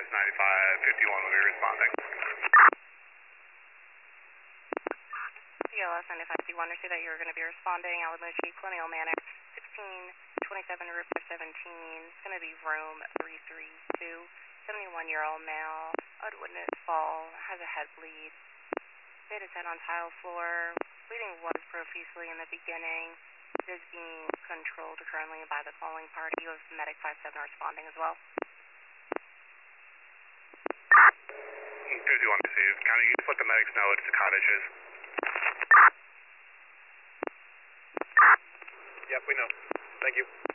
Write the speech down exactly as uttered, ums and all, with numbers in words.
ninety-five fifty-one will be responding. C L S ninety-five fifty-one, I see that you're going to be responding. Alamushi, Colonial Manor, sixteen twenty-seven Route seventeen. It's going to be room three three two. seventy-one-year-old male, unwitnessed fall, has a head bleed. Hit his head on tile floor. Bleeding was profusely in the beginning. It is being controlled currently by the calling party. You have Medic five seven responding as well. fifty-one received. Can you just let the medics know it's the cottages? Yep, we know. Thank you.